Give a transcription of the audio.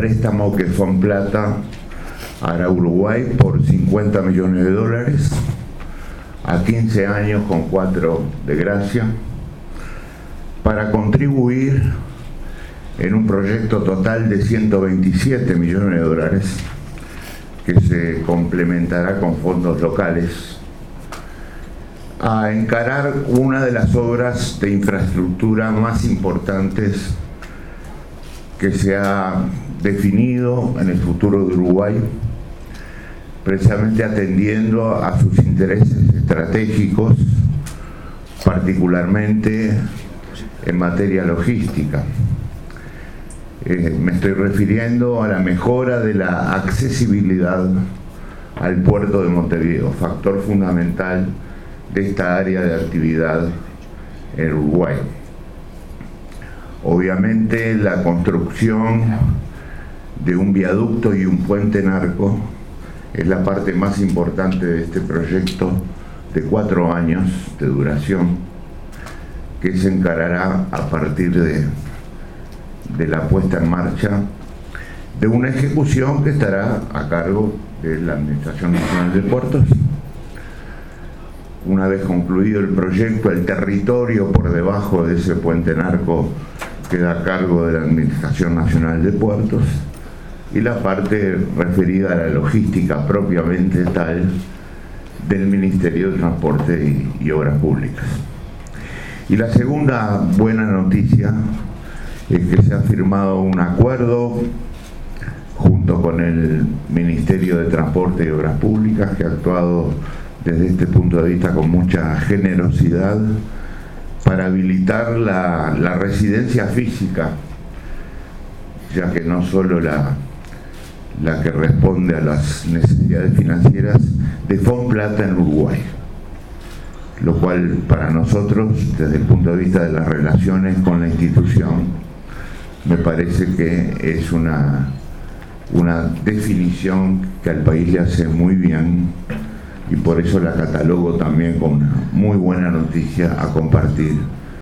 préstamo que Fomplata hará a Uruguay por $50 millones a 15 años con 4 de gracia para contribuir en un proyecto total de $127 millones que se complementará con fondos locales a encarar una de las obras de infraestructura más importantes que se ha definido en el futuro de Uruguay, precisamente atendiendo a sus intereses estratégicos, particularmente en materia logística. Me estoy refiriendo a la mejora de la accesibilidad al puerto de Montevideo, factor fundamental de esta área de actividad en Uruguay. Obviamente la construcción de un viaducto y un puente en arco es la parte más importante de este proyecto de 4 años de duración que se encarará a partir de la puesta en marcha de una ejecución que estará a cargo de la Administración Nacional de Puertos. Una vez concluido el proyecto, el territorio por debajo de ese puente en arco queda a cargo de la Administración Nacional de Puertos y la parte referida a la logística propiamente tal del Ministerio de Transporte y Obras Públicas. Y la segunda buena noticia es que se ha firmado un acuerdo junto con el Ministerio de Transporte y Obras Públicas, que ha actuado desde este punto de vista con mucha generosidad para habilitar la residencia física, ya que no solo la que responde a las necesidades financieras de Fomplata en Uruguay, lo cual para nosotros, desde el punto de vista de las relaciones con la institución, me parece que es una definición que al país le hace muy bien y por eso la catalogo también como una muy buena noticia a compartir